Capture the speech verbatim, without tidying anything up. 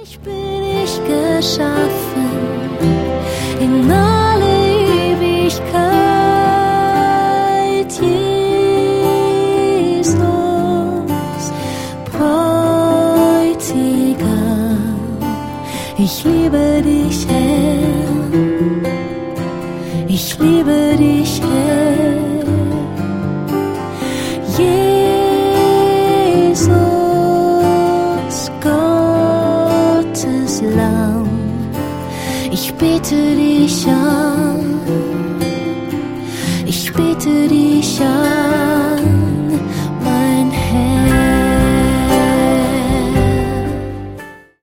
dich bin ich geschaffen, in alle Ewigkeit, Jesus, Bräutigam, ich liebe dich, Herr, ich liebe dich, Herr, Jesus, Gottes Lamm, ich bete dich an, ich bete dich an.